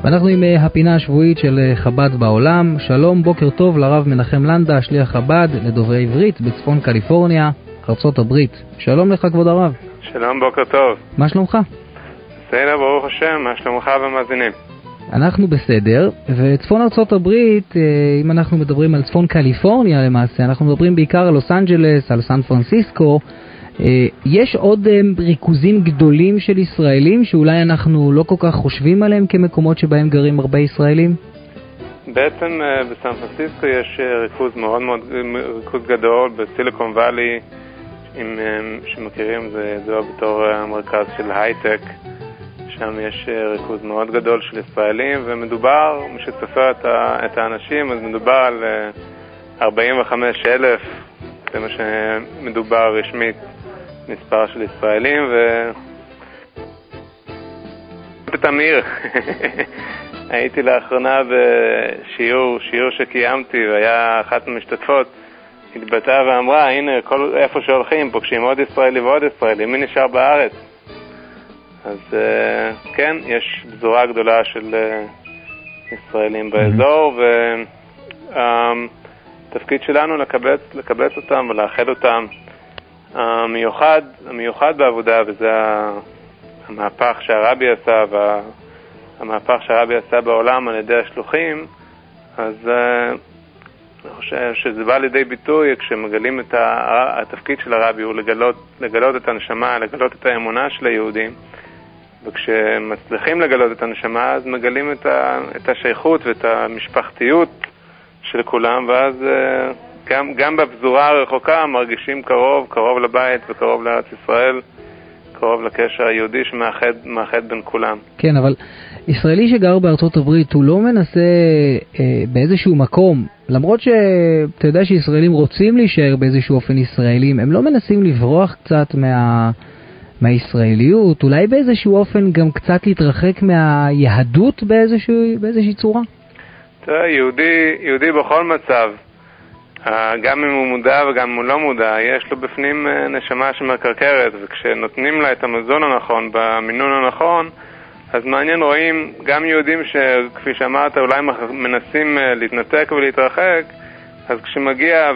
ואנחנו עם הפינה השבועית של חב"ד בעולם. שלום, בוקר טוב לרב מנחם לנדה, שליח חב"ד לדוברי עברית בצפון קליפורניה, ארצות הברית. שלום לך כבוד הרב. שלום, בוקר טוב. מה שלומך? בסדר, ברוך השם. מה שלומך ומאזינים? אנחנו בסדר, וצפון ארצות הברית, אם אנחנו מדברים על צפון קליפורניה למעשה, אנחנו מדברים בעיקר על לוס אנג'לס, על סן פרנסיסקו. יש עוד ריכוזים גדולים של ישראלים שאולי אנחנו לא כל כך חושבים עליהם כמקומות שבהם גרים הרבה ישראלים? בעצם בסן פרנסיסקו יש ריכוז גדול, בסיליקון ואלי, שמכירים זה בתור המרכז של הייטק. שם יש ריכוז מאוד גדול של ישראלים, ומדובר, מי שסופר את האנשים, אז מדובר על 45,000, זה מה שמדובר רשמית, מספר של ישראלים, בתמיר. הייתי לאחרונה בשיעור שקיימתי, והיה אחת המשתתפות, התבטאה ואמרה, הנה, איפה שהולכים, פוגשים עוד ישראלי ועוד ישראלי, מי נשאר בארץ? אז כן, יש בזורה גדולה של ישראלים באזור, והתפקיד שלנו לקבץ אותם ולאחד אותם. המיוחד בעבודה, וזה המהפך שהרבי עשה, והמהפך שהרבי עשה בעולם על ידי השלוחים, אז אני חושב שזה בא לידי ביטוי כשמגלים את התפקיד של הרבי, הוא לגלות את הנשמה, לגלות את האמונה של היהודים, וכשמצליחים לגלות את הנשמה, אז מגלים את השייכות ואת המשפחתיות של כולם, ואז גם בפזורה הרחוקה מרגישים קרוב לבית וקרוב לארץ ישראל, קרוב לקשר היהודי שמאחד בין כולם. כן, אבל ישראלי שגר בארצות הברית הוא לא מנסה באיזשהו מקום, למרות שאתה יודע שישראלים רוצים להישאר באיזשהו אופן ישראלים, הם לא מנסים לברוח קצת מהישראליות, אולי באיזשהו אופן גם קצת להתרחק מהיהדות באיזושהי צורה? תראה, יהודי בכל מצב, גם אם הוא מודע וגם אם הוא לא מודע, יש לו בפנים נשמה שמקרקרת, וכשנותנים לה את המזון הנכון, במינון הנכון, אז מעניין רואים גם יהודים שכפי שאמרת אולי מנסים להתנתק ולהתרחק, אז כשמגיע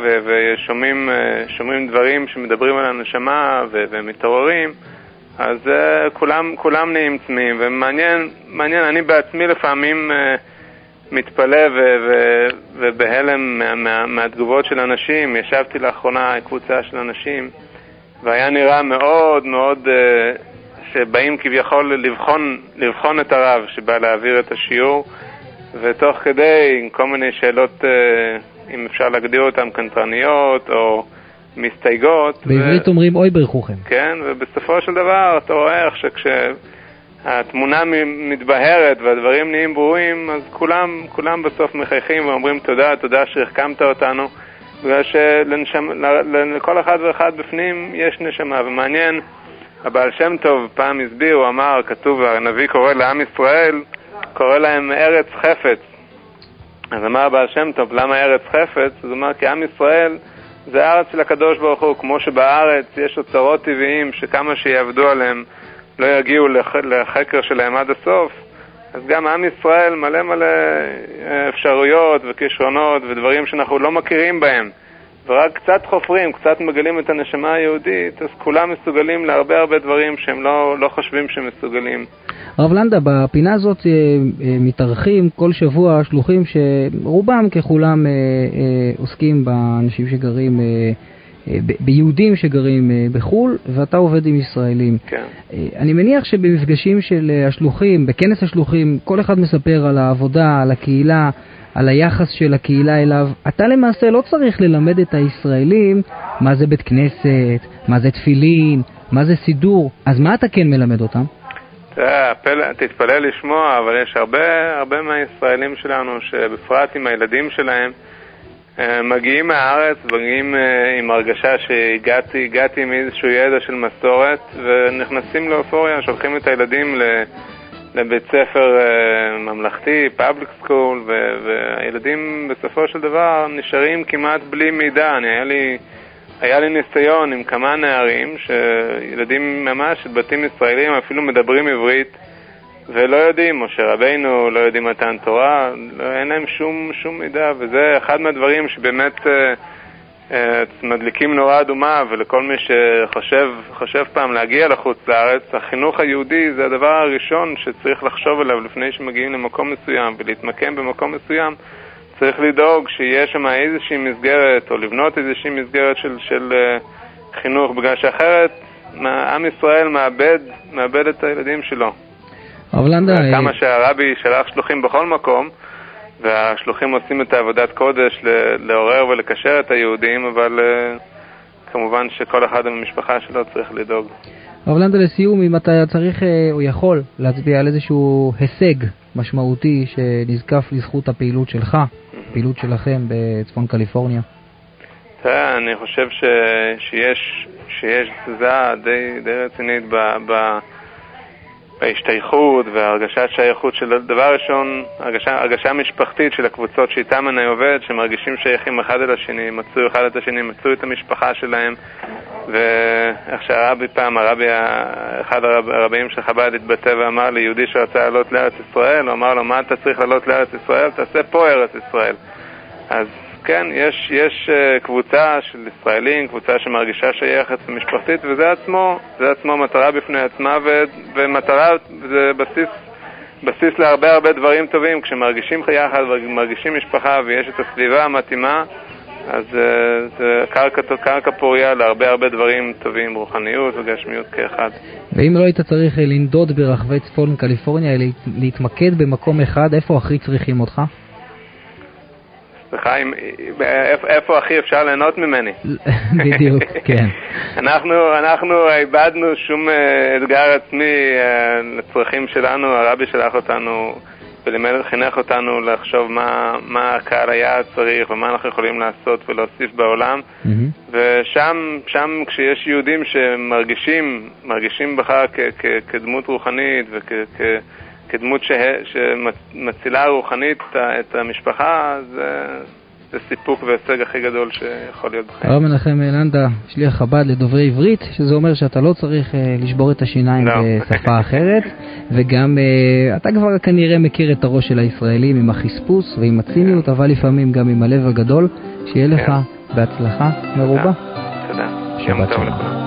ושומעים דברים שמדברים על הנשמה ומתעוררים, אז כולם נהיים צמאים, ומעניין, אני בעצמי לפעמים מתפלא ובהלם מהתגובות של אנשים. ישבתי לאחרונה קבוצה של אנשים, והיה נראה מאוד מאוד שבאים כביכול לבחון את הרב שבא להעביר את השיעור, ותוך כדי עם כל מיני שאלות, אם אפשר להגדיר אותן קנטרניות או מסתייגות. בעברית אומרים אוי ברכוכם. כן, ובסופו של דבר אתה רואה איך שכשהתמונה מתבהרת והדברים נהיים ברורים, אז כולם בסוף מחייכים ואומרים תודה שהחכמת אותנו, בגלל שלכל אחד ואחד בפנים יש נשמה. ומעניין, הבעל שם טוב פעם הסביר, הוא אמר, כתוב, הנביא קורא לעם ישראל, קורא להם ארץ חפץ. אז אמר הבעל שם טוב, למה ארץ חפץ? אז הוא אמר, כי עם ישראל זה הארץ של הקדוש ברוך הוא, כמו שבארץ יש אוצרות טבעיים שכמה שיעבדו עליהם לא יגיעו לחקר שלהם עד הסוף, אז גם עם ישראל מלא אפשרויות וכישרונות ודברים שאנחנו לא מכירים בהם, ורק קצת חופרים, קצת מגלים את הנשמה היהודית, אז כולם מסוגלים להרבה דברים שהם לא חושבים שהם מסוגלים. הרב לנדה, בפינה הזאת מתארחים כל שבוע שלוחים שרובם ככולם עוסקים באנשים שגרים, ביהודים שגרים בחול, ואתה עובד עם ישראלים. כן. אני מניח שבמפגשים של השלוחים, בכנס השלוחים, כל אחד מספר על העבודה, על הקהילה, על היחס של הקהילה אליו. אתה למעשה לא צריך ללמד את הישראלים מה זה בית כנסת, מה זה תפילין, מה זה סידור. אז מה אתה כן מלמד אותם? תתפלא לשמוע, אבל יש הרבה מהישראלים שלנו שבפרט עם הילדים שלהם מגיעים מהארץ, מגיעים עם הרגשה שהגעתי עם איזשהו ידע של מסורת, ונכנסים לאופוריה, שולחים את הילדים לבית ספר ממלכתי, פאבליק סקול, והילדים בסופו של דבר נשארים כמעט בלי מידע. היה לי ניסיון עם כמה נערים שילדים ממש בתים ישראלים אפילו מדברים עברית, ולא יודעים, משה רבינו, לא יודעים מתן תורה, אין להם שום מידע, וזה אחד מהדברים שבאמת מדליקים נורא אדומה, ולכל מי שחושב פעם להגיע לחוץ לארץ, החינוך היהודי זה הדבר הראשון שצריך לחשוב עליו לפני שמגיעים למקום מסוים, ולהתמקם במקום מסוים, צריך לדאוג שיהיה שם איזושהי מסגרת, או לבנות איזושהי מסגרת של חינוך, בגלל שאחרת עם ישראל מאבד את הילדים שלו. כמה שהרבי שלח שלוחים בכל מקום, והשלוחים עושים את העבודת קודש לעורר ולקשר את היהודים, אבל כמובן שכל אחד במשפחה שלו צריך לדאוג. אבל לנדה, לסיום, אם אתה צריך או יכול להצביע על איזשהו הישג משמעותי שנזקף לזכות הפעילות שלך, הפעילות שלכם בצפון קליפורניה. אני חושב שיש תזוזה די רצינית בהשתייכות והרגשת שייכות של דבר ראשון, הרגשה משפחתית של הקבוצות שאיתם אני עובד, שמרגישים שייכים אחד אל השני, מצאו אחד את השני, מצאו את המשפחה שלהם, ואיך שהרבי פעם, אחד הרבים של חב"ד התבטא ואמר לי, יהודי שרצה לעלות לארץ ישראל, הוא אמר לו, מה אתה צריך לעלות לארץ ישראל? תעשה פה ארץ ישראל. אז כן, יש קבוצה של ישראלים, קבוצה שמרגישה שייכת משפחתית, וזה עצמו מטרה בפני עצמה, ומטרה זה בסיס להרבה דברים טובים. כשמרגישים יחד ומרגישים משפחה ויש את הסביבה המתאימה, אז זה קרקע פוריה להרבה דברים טובים, רוחניות וגשמיות כאחד. ואם לא היית צריך לנדוד ברחבי צפון קליפורניה, להתמקד במקום אחד, איפה הכי צריכים אותך? וחיים, איפה הכי אפשר ליהנות ממני? בדיוק, כן. אנחנו איבדנו שום אתגר עצמי לצרכים שלנו. הרבי שלח אותנו ולימד חינך אותנו לחשוב מה הקהל היעד צריך ומה אנחנו יכולים לעשות ולהוסיף בעולם. ושם כשיש יהודים שמרגישים בך כדמות רוחנית כדמות שמצילה רוחנית את המשפחה, זה סיפוק והישג הכי גדול שיכול להיות בחיים. הרב מנחם לנדה, שליח חב"ד לדוברי עברית, שזה אומר שאתה לא צריך לשבור את השיניים בשפה אחרת, וגם אתה כבר כנראה מכיר את הראש של הישראלים עם החספוס ועם הציניות, אבל לפעמים גם עם הלב הגדול. שיהיה לך בהצלחה מרובה. תודה. שבת שלום.